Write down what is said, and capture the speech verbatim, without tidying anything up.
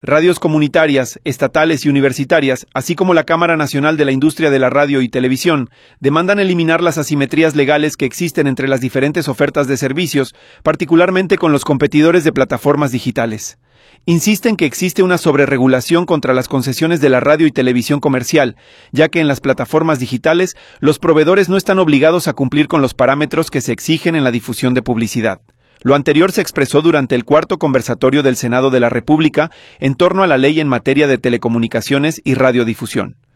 Radios comunitarias, estatales y universitarias, así como la Cámara Nacional de la Industria de la Radio y Televisión, demandan eliminar las asimetrías legales que existen entre las diferentes ofertas de servicios, particularmente con los competidores de plataformas digitales. Insisten que existe una sobreregulación contra las concesiones de la radio y televisión comercial, ya que en las plataformas digitales los proveedores no están obligados a cumplir con los parámetros que se exigen en la difusión de publicidad. Lo anterior se expresó durante el cuarto conversatorio del Senado de la República en torno a la ley en materia de telecomunicaciones y radiodifusión.